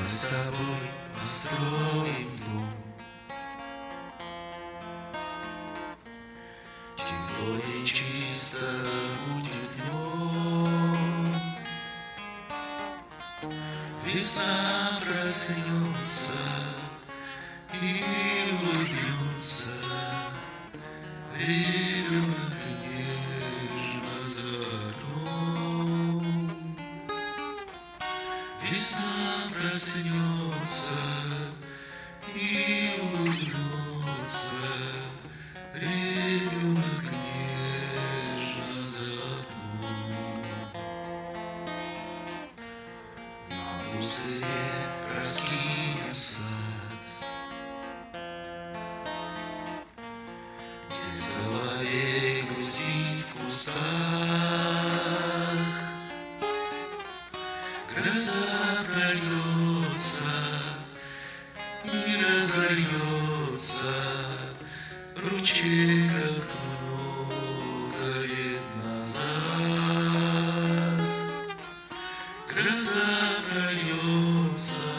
Давай с тобой построим дом, тепло и чисто будет в нем. Весна проснется и улыбнется, ребенок нежно за окном. Весна проснется и улыбнется, ребенок нежно за окном. На пустыре раскинем сад, где соловей грустит в кустах. Гроза прольется и разольется ручей, как много лет назад. Гроза прольется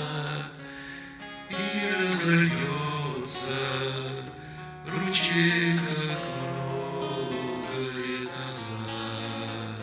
и разольется ручей, как много лет назад.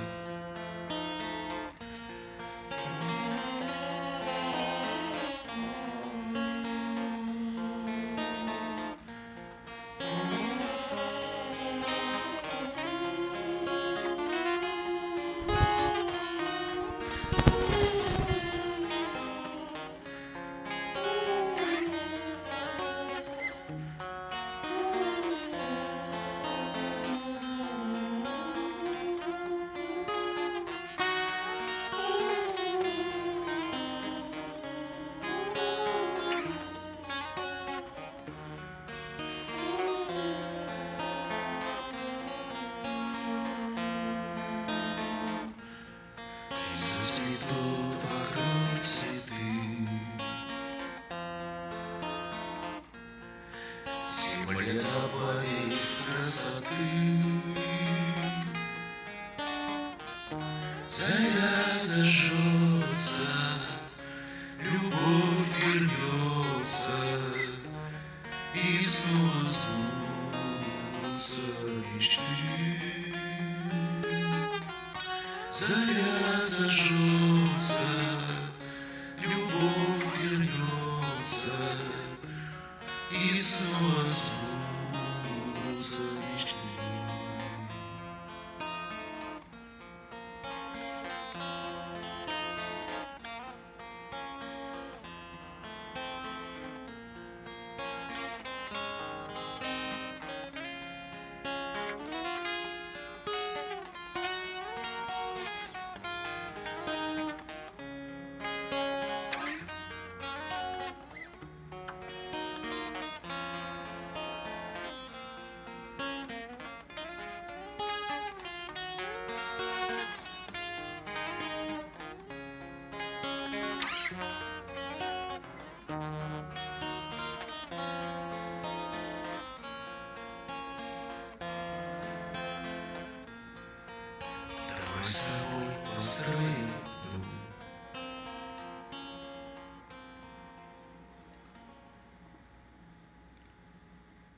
Земля напоит красоты, заря зажжется, любовь вернется, и снова сбудутся мечты. Заря зажжется, любовь вернется, и снова сбудутся мечты. Давай с тобой построим